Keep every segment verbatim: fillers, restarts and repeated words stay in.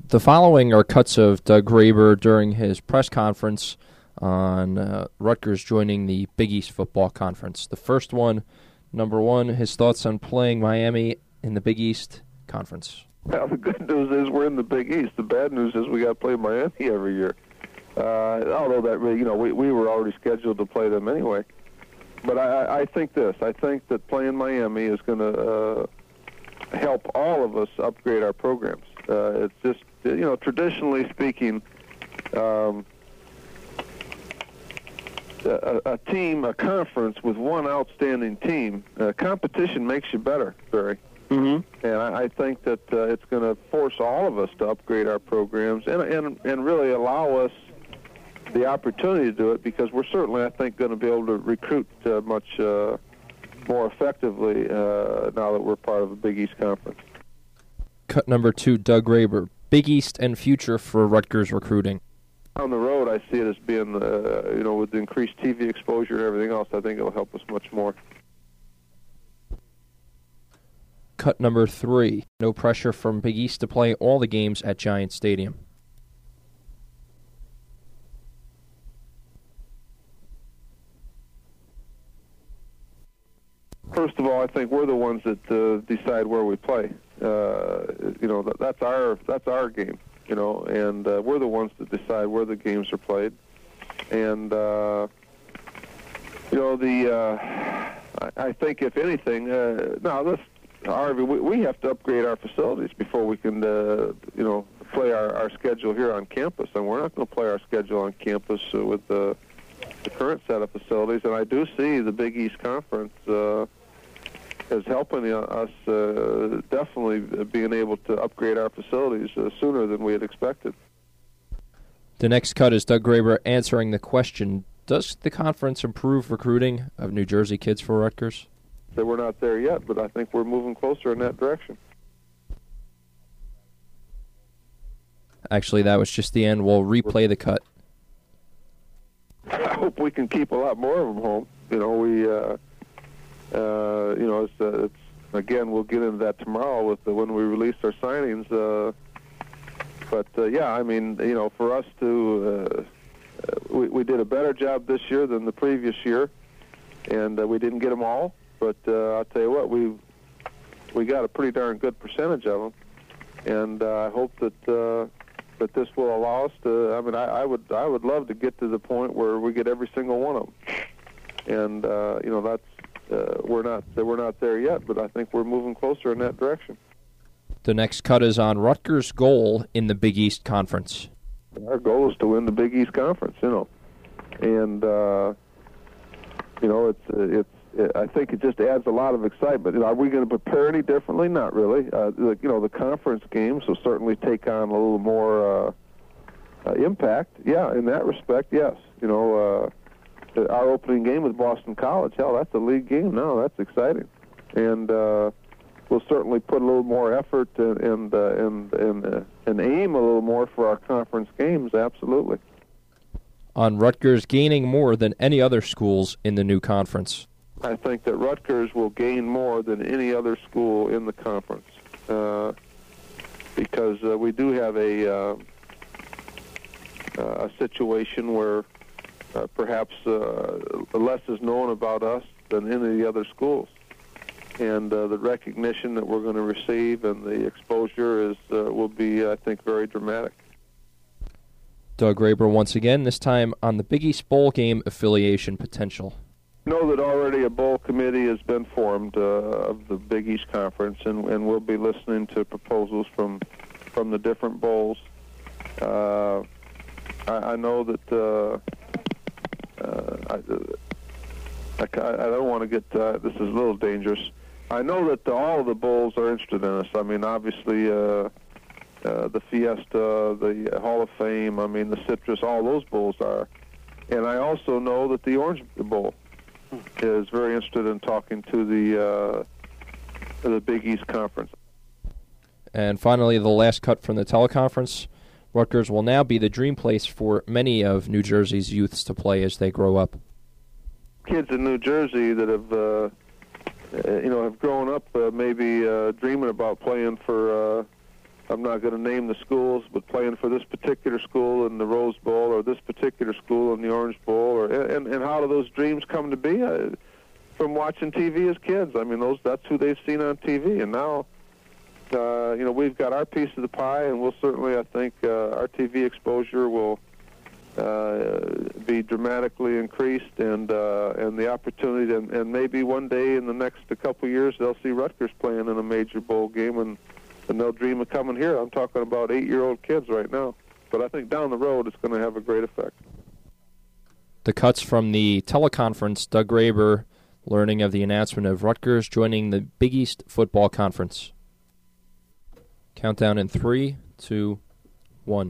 The following are cuts of Doug Graber during his press conference on uh, Rutgers joining the Big East Football Conference. The first one, number one, his thoughts on playing Miami in the Big East Conference. Well, the good news is we're in the Big East. The bad news is we got to play Miami every year. Uh, although that really, you know, we, we were already scheduled to play them anyway. But I, I think this. I think that playing Miami is going to uh, help all of us upgrade our programs. Uh, it's just, you know, traditionally speaking, um, a, a team, a conference with one outstanding team, uh, competition makes you better, Barry. Mm-hmm. And I, I think that uh, it's going to force all of us to upgrade our programs and, and, and really allow us the opportunity to do it, because we're certainly, I think, going to be able to recruit uh, much uh, more effectively uh, now that we're part of the Big East Conference. Cut number two, Doug Graber. Big East and future for Rutgers recruiting. On the road, I see it as being, uh, you know, with increased T V exposure and everything else, I think it'll help us much more. Cut number three, no pressure from Big East to play all the games at Giant Stadium. First of all, I think we're the ones that uh, decide where we play. Uh, you know, that, that's our that's our game. You know, and uh, we're the ones that decide where the games are played. And uh, you know, the uh, I, I think if anything, uh, now this Harvey, we, we have to upgrade our facilities before we can, uh, you know, play our, our schedule here on campus. And we're not going to play our schedule on campus uh, with the, the current set of facilities. And I do see the Big East Conference Uh, is helping us uh, definitely being able to upgrade our facilities uh, sooner than we had expected. The next cut is Doug Graber answering the question, does the conference improve recruiting of New Jersey kids for Rutgers? So we're not there yet, but I think we're moving closer in that direction. Actually, that was just the end. We'll replay the cut. I hope we can keep a lot more of them home. You know, we... Uh, Uh, you know, it's, uh, it's again, we'll get into that tomorrow with the, when we release our signings. Uh, but uh, yeah, I mean, you know, for us to, uh, we, we did a better job this year than the previous year, and uh, we didn't get them all. But uh, I'll tell you what, we we got a pretty darn good percentage of them, and uh, I hope that uh, that this will allow us to. I mean, I, I would I would love to get to the point where we get every single one of them, and uh, you know, that's. Uh, we're not we're not there yet, but I think we're moving closer in that direction. The next cut is on Rutgers' goal in the Big East Conference. Our goal is to win the Big East Conference, you know, and uh, you know it's it's. It, I think it just adds a lot of excitement. Are we going to prepare any differently? Not really. Uh, the, you know, the conference games will certainly take on a little more uh, uh, impact. Yeah, in that respect, yes. You know. Uh, Our opening game with Boston College, hell, that's a league game now. That's exciting, and uh, we'll certainly put a little more effort and and uh, and and, uh, and aim a little more for our conference games. Absolutely. On Rutgers gaining more than any other schools in the new conference. I think that Rutgers will gain more than any other school in the conference uh, because uh, we do have a uh, a situation where. Uh, perhaps uh, less is known about us than any of the other schools. And uh, the recognition that we're going to receive and the exposure is uh, will be, I think, very dramatic. Doug Graber once again, this time on the Big East Bowl game affiliation potential. Know that already a bowl committee has been formed uh, of the Big East Conference, and, and we'll be listening to proposals from, from the different bowls. Uh, I, I know that... Uh, Uh, I, I, I don't want to get, uh, this is a little dangerous. I know that all of the bowls are interested in us. I mean, obviously, uh, uh, the Fiesta, the Hall of Fame, I mean, the Citrus, all those bowls are. And I also know that the Orange Bowl is very interested in talking to the, uh, the Big East Conference. And finally, the last cut from the teleconference. Rutgers will now be the dream place for many of New Jersey's youths to play as they grow up. Kids in New Jersey that have, uh, you know, have grown up uh, maybe uh, dreaming about playing for, uh, I'm not going to name the schools, but playing for this particular school in the Rose Bowl or this particular school in the Orange Bowl, or and, and how do those dreams come to be? Uh, from watching T V as kids. I mean, those that's who they've seen on T V, and now, uh, you know, we've got our piece of the pie, and we'll certainly, I think, uh, our T V exposure will uh, be dramatically increased, and uh, and the opportunity, and, and maybe one day in the next a couple years, they'll see Rutgers playing in a major bowl game, and and they'll dream of coming here. I'm talking about eight-year-old kids right now. But I think down the road it's going to have a great effect. The cuts from the teleconference, Doug Graber learning of the announcement of Rutgers joining the Big East Football Conference. Countdown in three, two, one.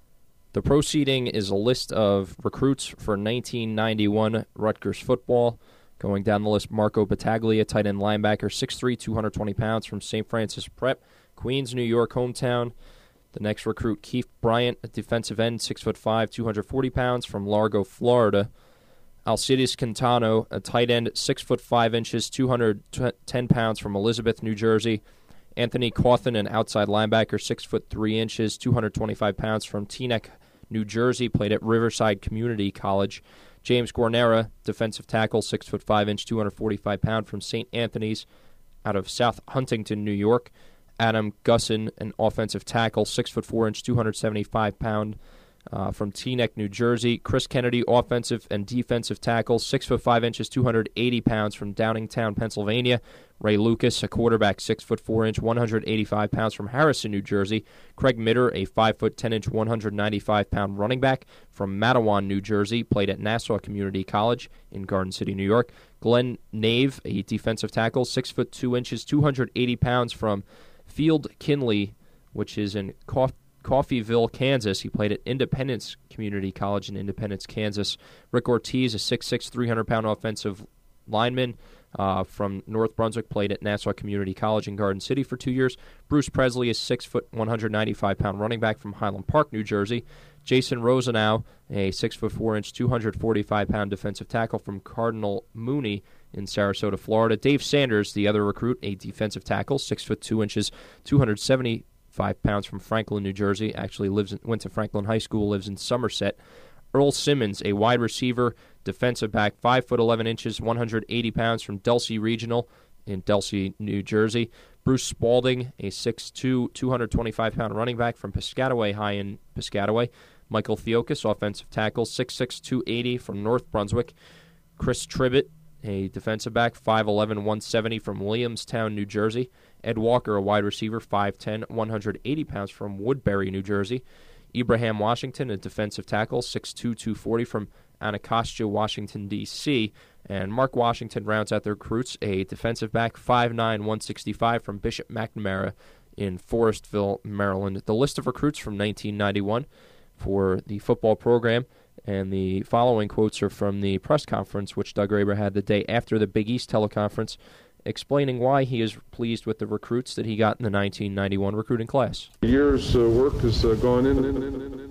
The proceeding is a list of recruits for nineteen ninety-one Rutgers football. Going down the list, Marco Battaglia, tight end linebacker, six three, two hundred twenty pounds from Saint Francis Prep, Queens, New York, hometown. The next recruit, Keith Bryant, a defensive end, six foot five, two hundred forty pounds from Largo, Florida. Alcides Quintano, a tight end, six foot five inches, two hundred ten pounds from Elizabeth, New Jersey. Anthony Cawthon, an outside linebacker, six foot three inches, two hundred twenty-five pounds from Teaneck, New Jersey, played at Riverside Community College. James Guarnera, defensive tackle, six foot five inch, two hundred forty-five pounds from Saint Anthony's out of South Huntington, New York. Adam Gusson, an offensive tackle, six foot four inch, two hundred seventy-five pounds uh, from Teaneck, New Jersey. Chris Kennedy, offensive and defensive tackle, six foot five inches, two hundred eighty pounds from Downingtown, Pennsylvania. Ray Lucas, a quarterback, six foot four inch, one hundred eighty-five pounds from Harrison, New Jersey. Craig Mitter, a five foot ten inch, one hundred ninety-five pound running back from Matawan, New Jersey, played at Nassau Community College in Garden City, New York. Glenn Nave, a defensive tackle, six foot two inches, two hundred eighty pounds from Field Kinley, which is in Coff- Coffeyville, Kansas. He played at Independence Community College in Independence, Kansas. Rick Ortiz, a six six, three hundred pound offensive lineman uh, from North Brunswick, played at Nassau Community College in Garden City for two years. Bruce Presley, a six foot, one hundred ninety-five pound running back from Highland Park, New Jersey. Jason Rosenau, a six foot four inch, two hundred forty-five pound defensive tackle from Cardinal Mooney in Sarasota, Florida. Dave Sanders, the other recruit, a defensive tackle, six foot two inches, two hundred seventy-five pounds from Franklin, New Jersey. Actually lives in, went to Franklin High School, lives in Somerset. Earl Simmons, a wide receiver, defensive back, five foot eleven inches, one hundred eighty pounds from Delsey Regional in Delsey, New Jersey. Bruce Spalding, a six two, two hundred twenty-five pound running back from Piscataway High in Piscataway. Michael Theokas, offensive tackle, six six, two eighty from North Brunswick. Chris Tribbett, a defensive back, five eleven, one seventy from Williamstown, New Jersey. Ed Walker, a wide receiver, five ten, one hundred eighty pounds from Woodbury, New Jersey. Ibrahim Washington, a defensive tackle, six two, two forty from Anacostia, Washington, D C And Mark Washington rounds out their recruits, a defensive back, five nine, one sixty-five from Bishop McNamara in Forestville, Maryland. The list of recruits from nineteen ninety-one for the football program, and the following quotes are from the press conference, which Doug Graber had the day after the Big East teleconference, explaining why he is pleased with the recruits that he got in the nineteen ninety-one recruiting class. A year's uh, work has uh, gone in, in, in, in, in, in.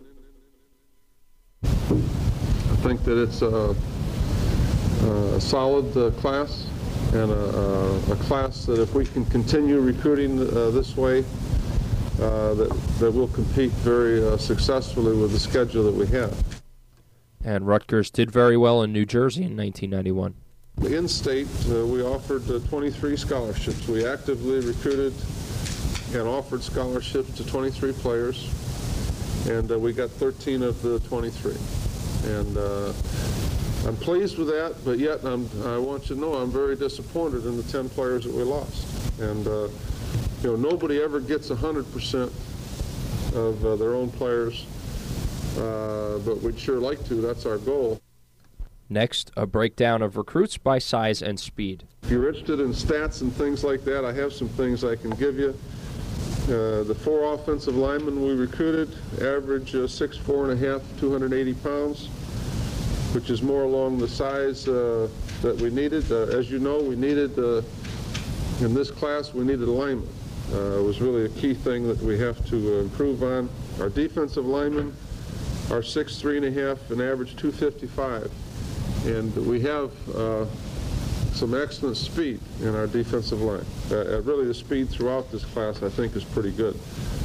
I think that it's a, a solid uh, class, and a, a, a class that if we can continue recruiting uh, this way, uh, that, that we'll compete very uh, successfully with the schedule that we have. And Rutgers did very well in New Jersey in nineteen ninety-one. In-state, uh, we offered uh, twenty-three scholarships. We actively recruited and offered scholarships to twenty-three players, and uh, we got thirteen of the twenty-three. And uh, I'm pleased with that, but yet I'm, I want you to know I'm very disappointed in the ten players that we lost. And uh, you know, nobody ever gets one hundred percent of uh, their own players, uh, but we'd sure like to. That's our goal. Next, a breakdown of recruits by size and speed. If you're interested in stats and things like that, I have some things I can give you. Uh, the four offensive linemen we recruited average uh, six four and a half, two hundred eighty pounds, which is more along the size uh, that we needed. Uh, as you know, we needed, uh, in this class, we needed alignment. Uh, it was really a key thing that we have to uh, improve on. Our defensive linemen are six three and a half and average two fifty-five. And we have uh, some excellent speed in our defensive line. Uh, really, the speed throughout this class, I think, is pretty good.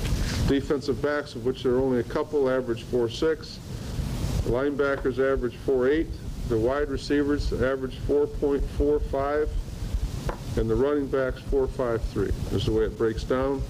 Defensive backs, of which there are only a couple, average four six. The linebackers average four eight. The wide receivers average four point four five. And the running backs four five three. This is the way it breaks down.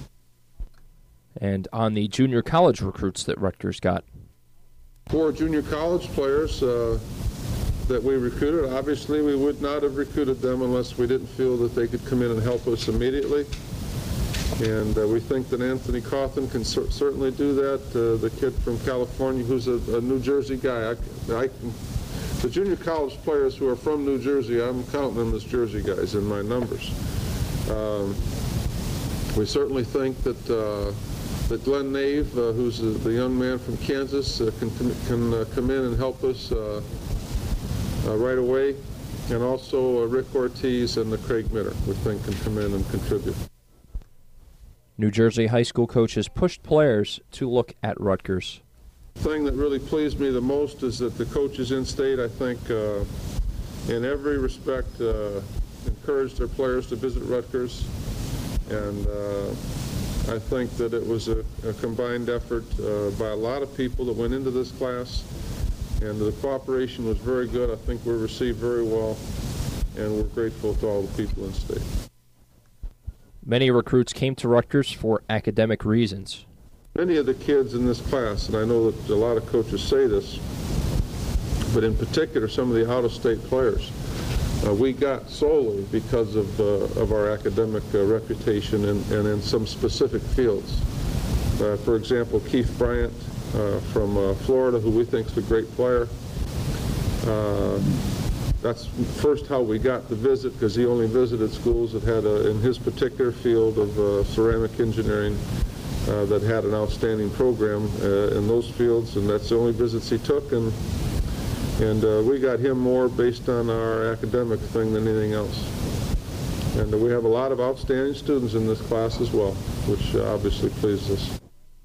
And on the junior college recruits that Rutgers got. Four junior college players uh, that we recruited. Obviously, we would not have recruited them unless we didn't feel that they could come in and help us immediately. And uh, we think that Anthony Cawthon can cer- certainly do that. Uh, the kid from California who's a, a New Jersey guy. I, I, the junior college players who are from New Jersey, I'm counting them as Jersey guys in my numbers. Um, we certainly think that uh, that Glenn Nave, uh, who's the, the young man from Kansas, uh, can, can uh, come in and help us uh, uh, right away. And also uh, Rick Ortiz and the Craig Mitter, we think, can come in and contribute. New Jersey high school coaches pushed players to look at Rutgers. The thing that really pleased me the most is that the coaches in-state, I think, uh, in every respect, uh, encouraged their players to visit Rutgers. And uh, I think that it was a, a combined effort uh, by a lot of people that went into this class, and the cooperation was very good. I think we were received very well, and we're grateful to all the people in state. Many recruits came to Rutgers for academic reasons. Many of the kids in this class, and I know that a lot of coaches say this, but in particular some of the out-of-state players, Uh, we got solely because of, uh, of our academic uh, reputation and, and in some specific fields. Uh, for example, Keith Bryant uh, from uh, Florida, who we think is a great player. Uh, that's first how we got the visit, because he only visited schools that had, a, in his particular field of uh, ceramic engineering, uh, that had an outstanding program uh, in those fields, and that's the only visits he took. And And uh, we got him more based on our academic thing than anything else. And uh, we have a lot of outstanding students in this class as well, which uh, obviously pleases us.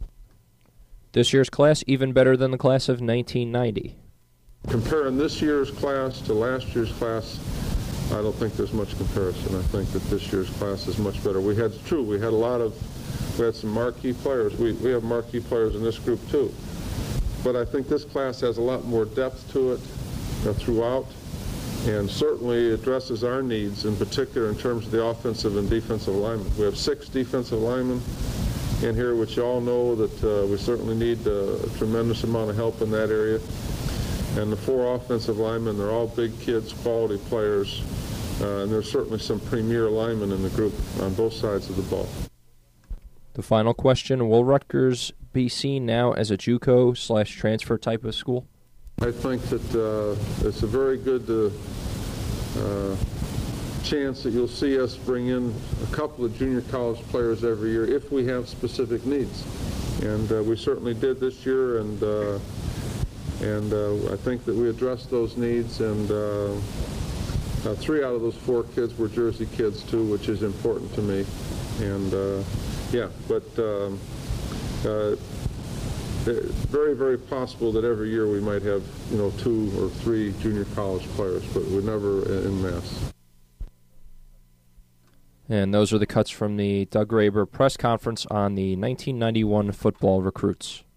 This year's class even better than the class of nineteen ninety. Comparing this year's class to last year's class, I don't think there's much comparison. I think that this year's class is much better. We had, it's true, we had a lot of, we had some marquee players. We, we have marquee players in this group too. But I think this class has a lot more depth to it uh, throughout, and certainly addresses our needs, in particular in terms of the offensive and defensive linemen. We have six defensive linemen in here, which you all know that uh, we certainly need uh, a tremendous amount of help in that area. And the four offensive linemen, they're all big kids, quality players, uh, and there's certainly some premier linemen in the group on both sides of the ball. The final question, will Rutgers be seen now as a JUCO slash transfer type of school? I think that uh, it's a very good uh, uh, chance that you'll see us bring in a couple of junior college players every year if we have specific needs. And uh, we certainly did this year, and uh, and uh, I think that we addressed those needs, and uh, uh, three out of those four kids were Jersey kids too, which is important to me. And uh, yeah, but um, uh, very, very possible that every year we might have, you know, two or three junior college players, but we're never in mass. And those are the cuts from the Doug Graber press conference on the nineteen ninety-one football recruits.